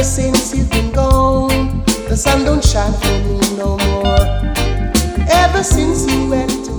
since you've been gone, the sun don't shine for me no more. Ever since you went